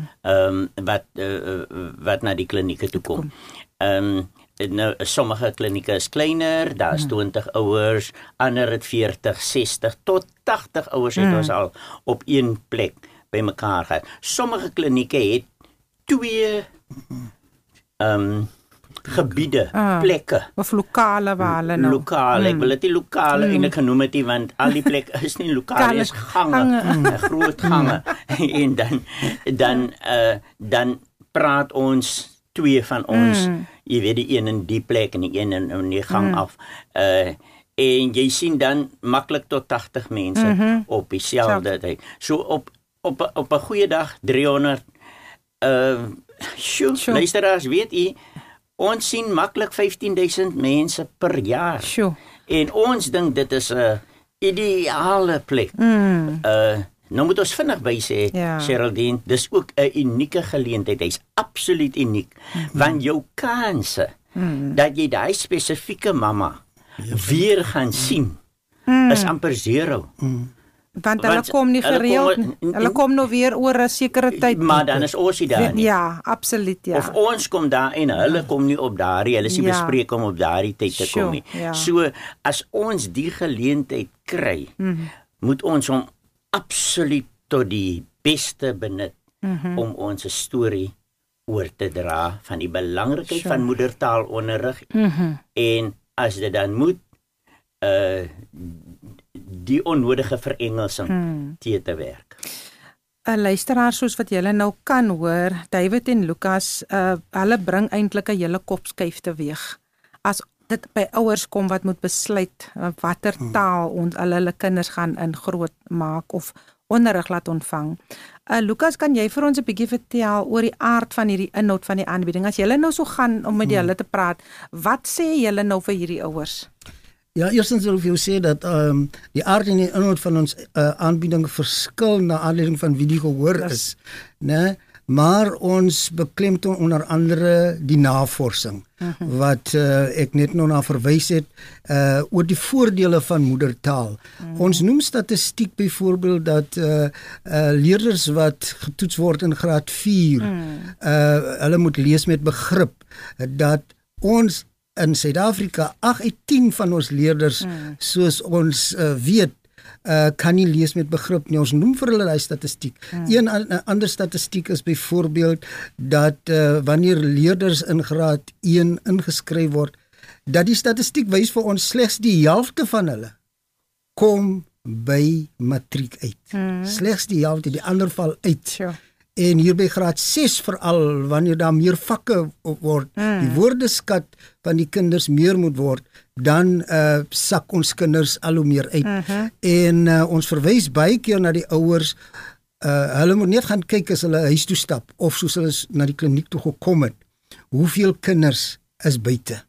Wat na die klinieke toe kom. Nou, sommige klinieke is kleiner, daar is 20 ouers, ander het 40, 60 tot 80 ouers het ons al op een plek bymekaar gehad. Sommige klinieke het 2 gebiede, plekke. Of lokale waar hulle nou. Lokale, ek wil dit nie lokale eintlik genoem het nie, want al die plekke is nie lokale, is gange. Groot gange. En dan praat ons 2 van ons, jy weet die een in die plek en die een in die gang af. En jy sien dan maklik tot 80 mense op dieselfde tyd. So op 'n goeie dag 300. Luisteraars, weet jy, ons sien maklik 15,000 mense per jaar. En ons dink dit is 'n ideale plek. Nou moet ons vinnig by sê, Sheradine, dis ook 'n unieke geleentheid. Hy's absoluut uniek. Want jou kanse dat jy daai spesifieke mamma weer gaan sien is amper 0. Want hulle kom nie gereeld, hulle kom nou weer oor 'n sekere tyd. Maar dan is ons daar nie. Ja, absoluut, ja. Of ons kom daar en hulle kom nie op daardie, hulle is nie bespreek om op daardie tyd te kom nie. So, as ons die geleentheid kry, moet ons hom absoluut tot die beste benut om ons storie oor te dra van die belangrikheid van moedertaalonderrig en as dit dan moet die onnodige verengelsing te werk. 'n Luisteraar soos wat julle nou kan hoor, David en Lucas, hulle bring eintlik 'n hele kopskuif teweeg. As dit by ouers kom wat moet besluit watter taal hulle kinders gaan in groot maak of onderrig laat ontvang. Lucas, kan jy vir ons 'n bietjie vertel oor die aard van hierdie inhoud van die aanbieding? As julle nou so gaan om met hulle te praat, wat sê julle nou vir hierdie ouers? Ja, eerstens wil ek vir jou sê dat die aard en die inhoud van ons aanbieding verskil na aanleiding van wie die gehoor is, né? Maar ons beklemtoon onder andere die navorsing wat ek net nou na verwys het oor die voordele van moedertaal. Ons noem statistiek byvoorbeeld dat leerders wat getoets word in graad 4 hulle moet lees met begrip, dat ons in Suid-Afrika 8 uit 10 van ons leerders soos ons weet kan nie lees met begrip nie. Ons noem vir hulle die statistiek. Een ander statistiek is byvoorbeeld dat wanneer leerders in graad 1 ingeskryf word, dat die statistiek wys vir ons slegs die helfte van hulle kom by matriek uit. Slegs die helfte, die ander val uit. En hier by graad 6 veral, wanneer daar meer vakke word, die woordeskat van die kinders meer moet word, dan sak ons kinders al hoe meer uit. En ons verwys baie keer na die ouers, hulle moet net gaan kyk as hulle huis toe stap, of soos hulle na die kliniek toe gekom het, hoeveel kinders is buite.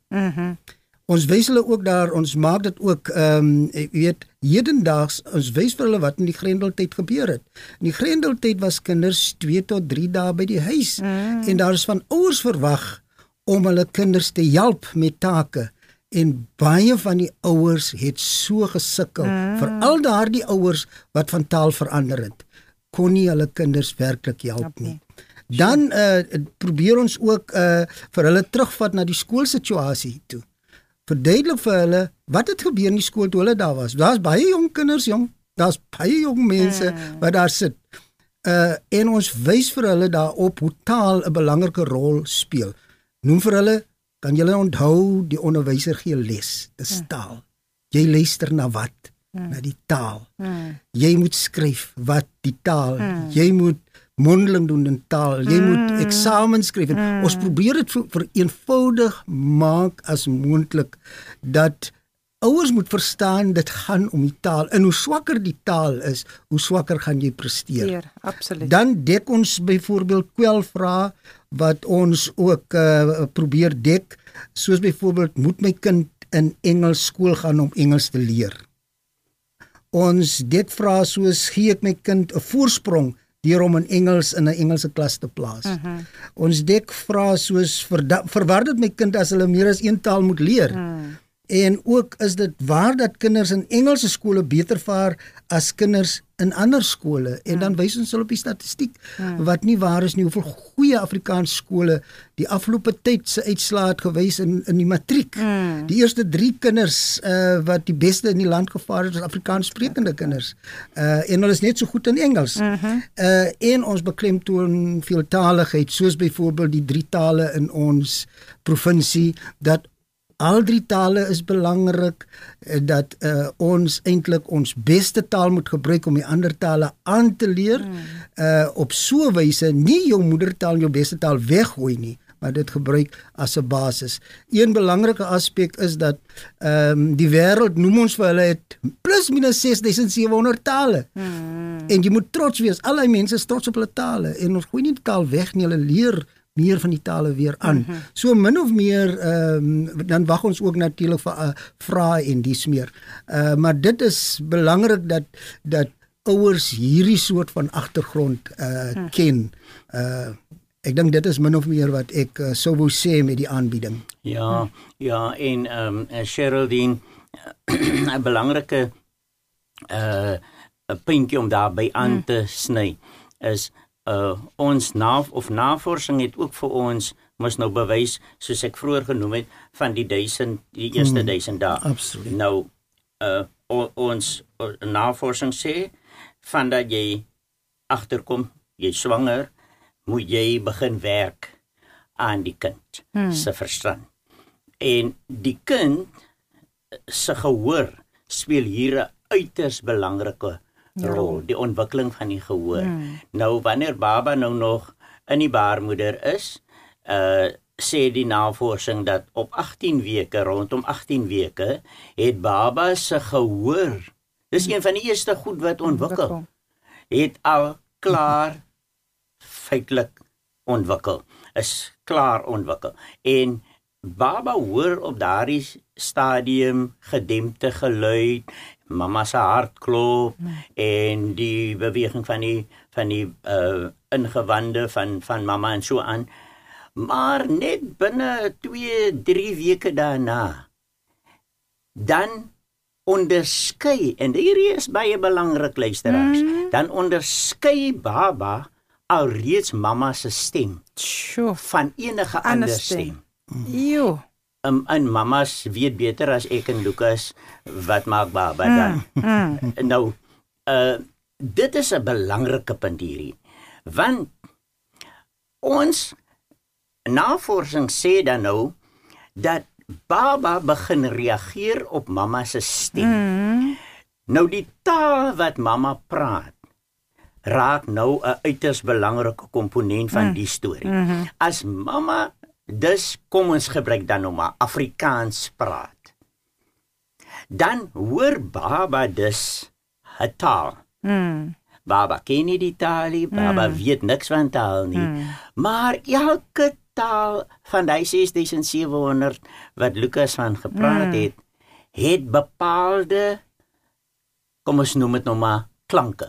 Ons wys hulle ook daar, ons maak dit ook, weet, hedendaags, ons wys vir hulle wat in die Grendeltyd gebeur het. In die Grendeltyd was kinders 2 tot 3 dae by die huis, en daar is van ouers verwag om hulle kinders te help met take, en baie van die ouers het so gesukkel, veral daardie ouers wat van taal verander het, kon nie hulle kinders werklik help nie. Dan probeer ons ook vir hulle terugvat na die skoolsituasie toe. Verduidelik vir hulle wat het gebeur in die skool toe hulle daar was. Daar's baie jong kinders, daar's baie jong mense wat daar sit. En ons wys vir hulle daarop hoe taal 'n belangrike rol speel. Noem vir hulle, kan julle onthou die onderwyser gee les, dis taal. Jy luister na wat? Na die taal. Jy moet skryf wat die taal. Jy moet mondeling doen in taal. Jy moet eksamens skryf. Ons probeer dit vereenvoudig maak as moontlik dat ouers moet verstaan dit gaan om die taal. En hoe swakker die taal is, hoe swakker gaan jy presteer. Absoluut. Dan dek ons byvoorbeeld kwelvrae wat ons ook probeer dek, soos byvoorbeeld moet my kind in Engels skool gaan om Engels te leer. Ons dek vrae soos gee ek my kind 'n voorsprong deur hom in Engels in 'n Engelse klas te plaas. Ons dek vrae soos verwar dit my kind as hulle meer as een taal moet leer. En ook is dit waar dat kinders in Engelse skole beter vaar as kinders in ander skole. En dan wys ons hulle op die statistiek wat nie waar is nie, hoeveel goeie Afrikaans skole die afgelope tyd se uitslae het gewys in die matriek. Die eerste 3 kinders wat die beste in die land gevaar het, was Afrikaans sprekende kinders. En hulle is net so goed in Engels. En ons beklemtoon veeltaligheid, soos byvoorbeeld die 3 tale in ons provinsie, dat al 3 tale is belangrik, dat ons eintlik ons beste taal moet gebruik om die ander tale aan te leer, op so 'n wyse nie jou moedertaal en jou beste taal weggooi nie, maar dit gebruik as 'n basis. Een belangrike aspek is dat die wêreld noem ons vir hulle het plus minus 6700 tale. En jy moet trots wees, al die mense is trots op hulle tale, en ons gooi nie die taal weg nie, hulle leer meer van die tale weer aan. So min of meer, dan wag ons ook natuurlik vir vrae en dies meer. Maar dit is belangrik dat ouers hierdie soort van agtergrond ken. Ek dink dit is min of meer wat ek sou wou sê met die aanbieding. Ja, en Sheraldine, 'n belangrike puntjie om daarby aan te sny is ons navorsing het ook vir ons mos nou bewys, soos ek vroeër genoem het, van die eerste 1000 dae. Absoluut. Nou, ons navorsing sê, van dat jy agterkom, jy swanger, moet jy begin werk aan die kind se verstand. En die kind se gehoor speel hier 'n uiters belangrike rol, die ontwikkeling van die gehoor. Nou, wanneer baba nou nog in die baarmoeder is, sê die navorsing dat op 18 weke, rondom 18 weke, het baba se gehoor, dis een van die eerste goed wat ontwikkel, het al klaar feitelik ontwikkel, is klaar ontwikkel. En baba hoor op daardie stadium gedempte geluid, mama se hartklop en die beweging van die ingewande van mama en so aan. Maar net binne 2-3 weke daarna, dan onderskei, en hierdie is baie belangrik, luisteraars, dan onderskei baba alreeds mama se stem van enige ander stem. En mamas weet beter as ek en Lucas wat maak baba dan. Nou, dit is 'n belangrike punt hierdie, want ons navorsing sê dan nou dat baba begin reageer op mama se stem. Nou die taal wat mama praat raak nou 'n uiters belangrike komponent van die storie. As mama, dus kom ons gebruik dan nou maar Afrikaans praat, dan hoor baba dus 'n taal. Baba ken nie die taal nie, baba weet niks van taal nie, maar elke taal van die 6700 wat Lucas van gepraat het bepaalde, kom ons noem dit nou maar, klanke.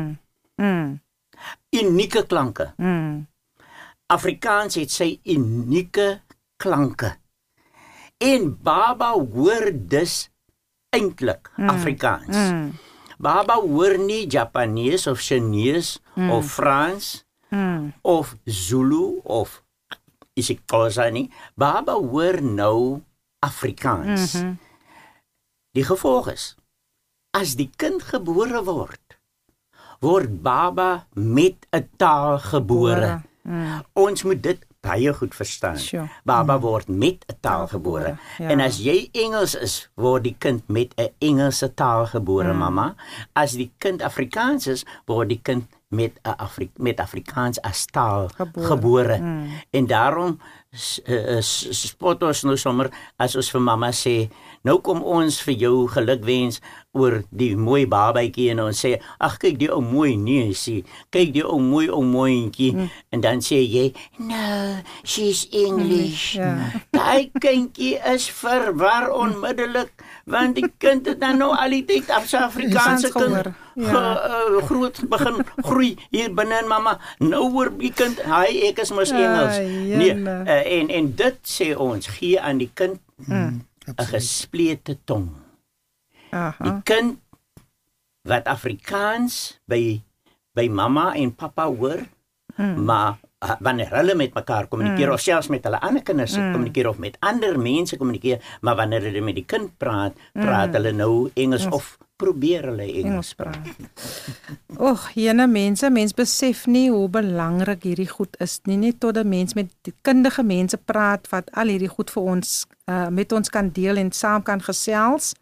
Unieke klanke. Afrikaans het sy unieke klanke. En baba hoor dus eintlik Afrikaans. Baba hoor nie Japanees of Chinees of Frans of Zulu of isiXhosa nie. Baba hoor nou Afrikaans. Die gevolg is, as die kind gebore word baba met 'n taal gebore. Ons moet dit baie goed verstaan. Baba word met 'n taal gebore. En as jy Engels is, word die kind met 'n Engelse taal gebore, mama. As die kind Afrikaans is, word die kind met Afrikaans as taal gebore. En daarom spot ons nou sommer as ons vir mamma sê, nou kom ons vir jou gelukwens oor die mooi babatjie en ons sê, ag kyk die ou mooi neusie, kyk die ou mooientjie, en dan sê jy, no, she's English. Daai kindjie is verwar onmiddellik, want die kind het dan nou al die tyd af sy Afrikaanse kind groot begin groei hier binne in mamma. Nou word die kind, ek is mos Engels. Nee, en dit sê ons, gee aan die kind 'n gesplete tong. Die kind wat Afrikaans by mamma en papa hoor, maar wanneer hulle met mekaar kommunikeer of selfs met hulle ander kinders kommunikeer of met ander mense kommunikeer, maar wanneer hulle met die kind praat hulle nou Engels of probeer hulle Engels praat. Mens besef nie hoe belangrik hierdie goed is nie, net tot 'n mens met kundige mense praat wat al hierdie goed vir ons met ons kan deel en saam kan gesels.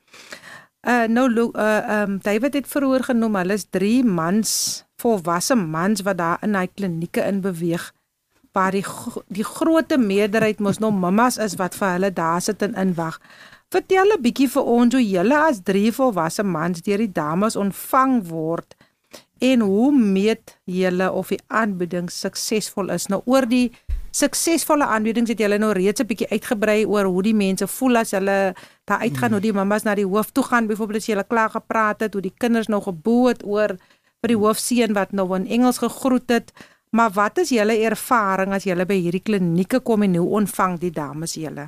David het vroeër genoem, hulle is 3 mans, volwasse mans wat daar in hy klinieke in beweeg, waar die grootte meerderheid mos nog mammas is wat vir hulle daar sit en inwag. Vertel 'n bietjie vir ons hoe julle as 3 volwasse mans deur die dames ontvang word en hoe meet julle of die aanbieding suksesvol is. Nou oor die suksesvolle aanbiedings het julle nou reeds 'n bietjie uitgebrei oor hoe die mense voel as hulle daar uitgaan, hoe die mammas na die hoof toe gaan, byvoorbeeld as julle klaar gepraat het, hoe die kinders nou geboe het oor vir die hoofseun wat nou in Engels gegroet het. Maar wat is julle ervaring as julle by hierdie klinieke kom en hoe ontvang die dames julle?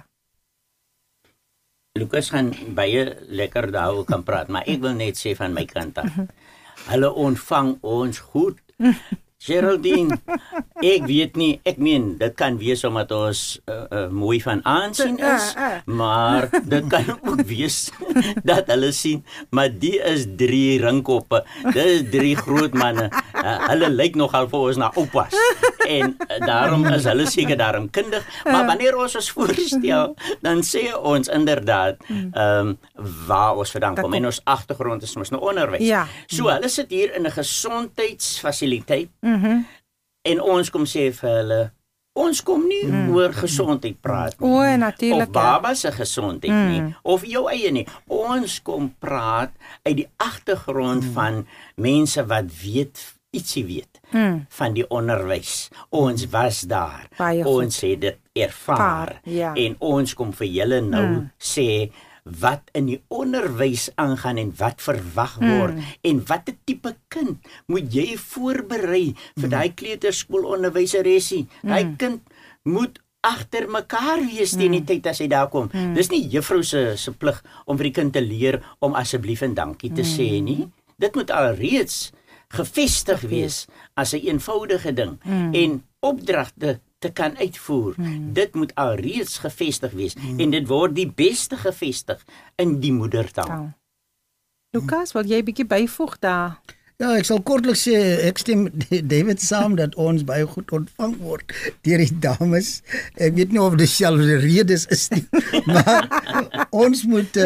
Lucas gaan baie lekker daaroor kan praat, maar ek wil net sê van my kant af. Hulle ontvang ons goed. Geraldine, ek weet nie, ek meen, dit kan wees omdat ons mooi van aansien is, maar dit kan ook wees dat hulle sien, maar die is 3 ringkoppe, dit is 3 groot manne, hulle lyk nogal vir ons na oupas, en daarom is hulle seker daarom kundig, maar wanneer ons voorstel, dan sê ons inderdaad, waar ons vandaan kom, en ons agtergrond is ons nou onderwys. So, hulle sit hier in 'n gesondheidsfasiliteit, en ons kom sê vir hulle, ons kom nie oor gesondheid praat nie, natuurlijk, of baba se gesondheid nie, of jou eie nie. Ons kom praat uit die agtergrond van mense wat ietsie weet van die onderwys. Ons was daar, ons het dit ervaar, en ons kom vir julle nou sê, wat in die onderwys aangaan en wat verwag word en watter tipe kind moet jy voorberei vir daai kleuterskoolonderwyseresie. Daai kind moet agter mekaar wees teen die tyd as hy daar kom. Dis nie juffrou se plig om vir die kind te leer om asseblief en dankie te sê nie. Dit moet alreeds gevestig wees as 'n eenvoudige ding en opdragte te kan uitvoer. Dit moet alreeds gevestig wees en dit word die beste gevestig in die moedertaal. Lucas, wil jy 'n bietjie byvoeg daar? Ja, ek sal kortlik sê ek stem David saam dat ons baie goed ontvang word deur die dames. Ek weet nie of dit dieselfde redes is nie, maar ons moet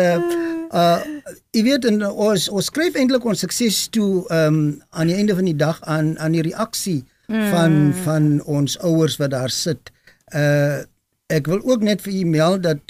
jy weet, ons skryf eintlik ons sukses toe aan die einde van die dag aan die reaksie van ons ouers wat daar sit. Ek wil ook net vir u meld dat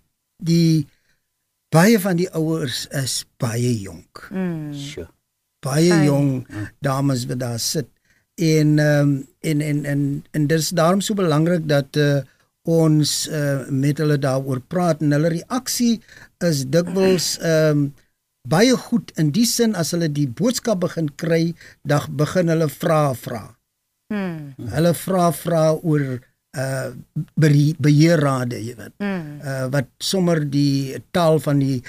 baie van die ouers is baie jonk. Baie jong dames wat daar sit. En dit is daarom so belangrik dat ons met hulle daaroor praat en hulle reaksie is dikwels baie goed in die sin as hulle die boodskap begin kry, dan begin hulle vra. Hulle vra oor beheerrade, jy weet. Wat sommer die taal van die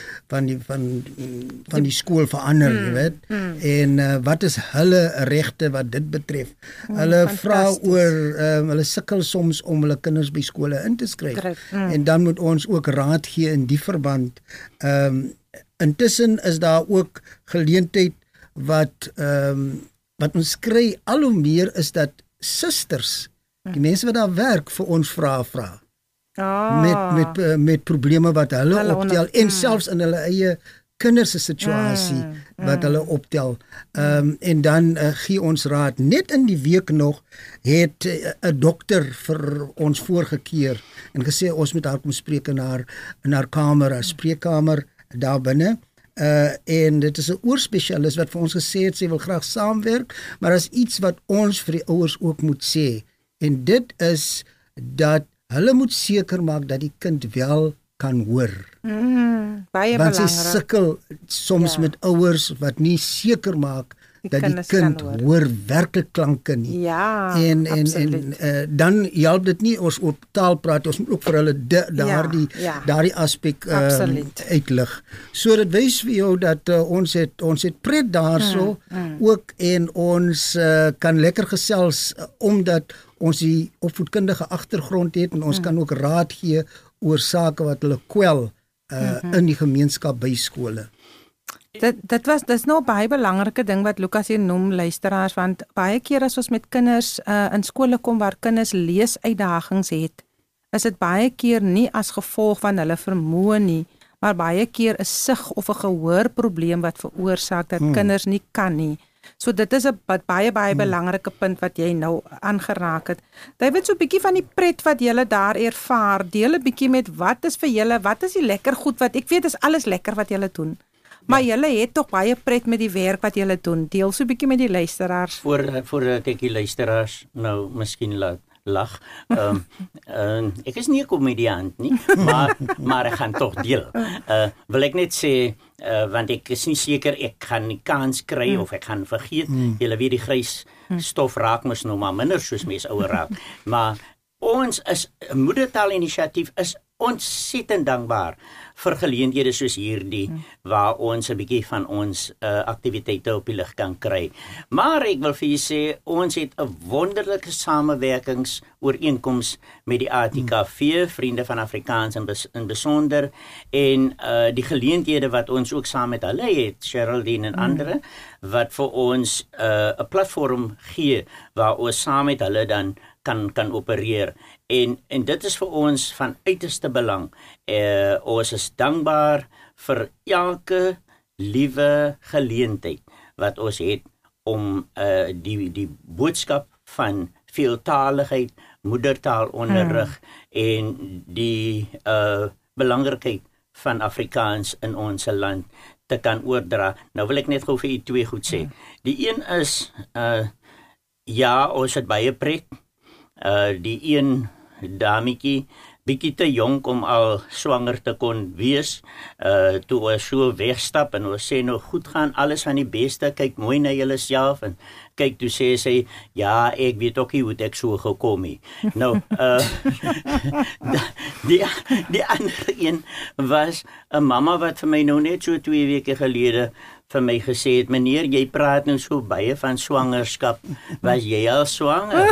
skool verander, jy weet. En wat is hulle regte wat dit betref? Hulle vra oor hulle sukkel soms om hulle kinders by skole in te skryf. En dan moet ons ook raad gee in die verband. Intussen is daar ook geleentheid wat ons kry al hoe meer is dat susters, die mense wat daar werk, vir ons vra. Met probleme wat hulle optel en selfs in hulle eie kinders se situasie wat hulle optel. En dan gee ons raad. Net in die week nog het 'n dokter vir ons voorgekeer en gesê ons moet haar kom spreek in haar kamer, haar spreekkamer daar binne. En dit is 'n oorspesialis wat vir ons gesê het sy wil graag saamwerk, maar daar is iets wat ons vir die ouers ook moet sê. En dit is dat hulle moet seker maak dat die kind wel kan hoor. Baie Want sy belangrik. sukkel soms met ouers wat nie seker maak dat die kinders kind kan hoor werklik klanke nie. Ja, En absoluut. dan help dit nie ons op taal praat, ons moet ook vir hulle daardie aspek uitlig. So dit wys vir jou dat ons het pret daarso ook en ons kan lekker gesels omdat ons die opvoedkundige agtergrond het en ons kan ook raad gee oor sake wat hulle kwel in die gemeenskap by skole. Dis nou 'n baie belangrike ding wat Lukas hier noem, luisteraars, want baie keer as ons met kinders in skole kom waar kinders leesuitdagings het, is dit baie keer nie as gevolg van hulle vermoë nie, maar baie keer 'n sig of 'n gehoorprobleem wat veroorsaak dat kinders nie kan nie. So dit is 'n baie belangrike punt wat jy nou aangeraak het. David, so 'n bietjie van die pret wat julle daar ervaar, deel 'n bietjie met wat is vir julle, wat is die lekker goed wat ek weet is alles lekker wat julle doen. Maar julle het tog baie pret met die werk wat julle doen. Deel so 'n bietjie met die luisteraars. Voordat ek die luisteraars nou miskien laat lag. Ek is nie 'n komediant nie, maar ek gaan tog deel. Wil ek net sê want ek is nie seker ek gaan die kans kry of ek gaan vergeet. Julle weet die grys stof raak mos nou maar minder soos mense ouer raak. Maar ons is 'n moedertaalinisiatief is ontsettend dankbaar vir geleenthede soos hierdie waar ons 'n bietjie van ons aktiwiteite op die lig kan kry. Maar ek wil vir julle sê ons het 'n wonderlike samewerkingsooreenkoms met die ATKV, Vriende van Afrikaans in besonder en die geleenthede wat ons ook saam met hulle het, Geraldine en ander wat vir ons 'n platform gee waar ons saam met hulle dan kan opereer. En dit is vir ons van uiterste belang. Ons is dankbaar vir elke liewe geleentheid wat ons het om die boodskap van veeltaligheid, moedertaalonderrig en die belangrikheid van Afrikaans in ons land te kan oordra. Nou wil ek net gou vir u twee goed sê. Die een is ons het baie pret. Die een dametjie bietjie te jonk om al swanger te kon wees, toe ons so wegstap en ons sê nou goed gaan, alles van die beste, kyk mooi na julleself en kyk toe sê sy, ja, ek weet ook nie hoe ek so gekom het. Nou, die ander een was 'n mamma wat vir my nou net so 2 weke gelede vir my gesê het, meneer, jy praat nou so baie van swangerskap, was jy al swanger?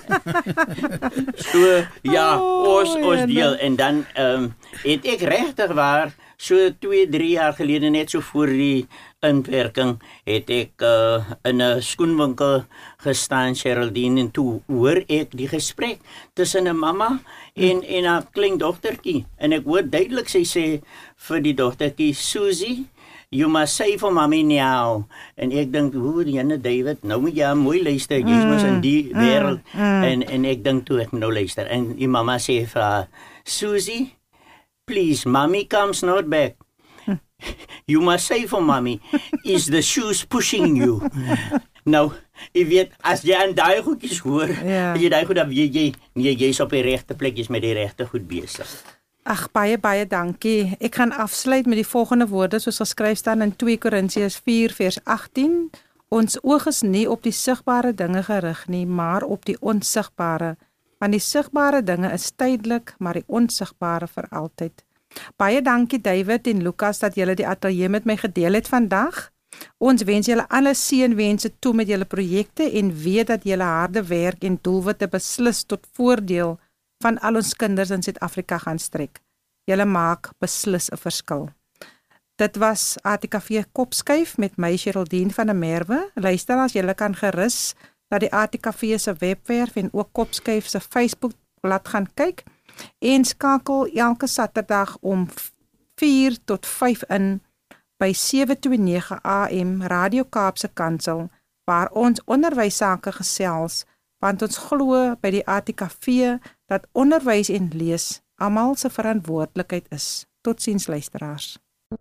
So, ja, ons deel, en dan het ek regtig waar, so 2-3 jaar gelede, net so voor die inperking, het ek in 'n skoenwinkel gestaan, Geraldine, en toe hoor ek die gesprek tussen 'n mamma en haar klein dogtertjie, en ek hoor duidelik sy sê vir die dogtertjie, Susie, you must say for mommy now. En ek dink, Jane David, nou moet jy mooi luister, jy is mos in die wêreld. En ek dink toe ek nou luister. En die mamma sê vir haar, Susie, please, mommy comes not back. You must say for mommy, is the shoes pushing you? Nou, jy weet, as jy aan daai goedjies hoor, jy daai goed, dan weet jy is op die regte plek, jy is met die regte goed besig. Ag, baie dankie. Ek gaan afsluit met die volgende woorde soos geskryf staan in 2 Korintiërs 4 vers 18. Ons oog is nie op die sigbare dinge gerig nie, maar op die onsigbare. Want die sigbare dinge is tydelik, maar die onsigbare vir altyd. Baie dankie David en Lukas dat julle die ateljee met my gedeel het vandag. Ons wens julle alle seënwense toe met julle projekte en weet dat julle harde werk en doelwitte beslis tot voordeel van al ons kinders in Suid-Afrika gaan strek. Julle maak beslis 'n verskil. Dit was ATKV Kopskuif met my Geraldine van der Merwe. Luister as julle kan gerus na die ATKV se webwerf en ook Kopskuif se Facebookblad gaan kyk en skakel elke Saterdag om 4 tot 5 in by 729 AM Radio Kaapse Kansel, waar ons onderwysake gesels, want ons glo by die ATKV dat onderwys en lees almal se verantwoordelikheid is. Totsiens luisteraars.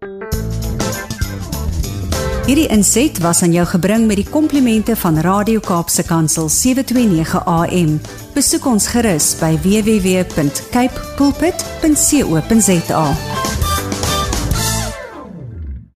Hierdie inset was aan jou gebring met die komplimente van Radio Kaapse Kansel 729 AM. Besoek ons gerus by www.cape pulpit.co.za.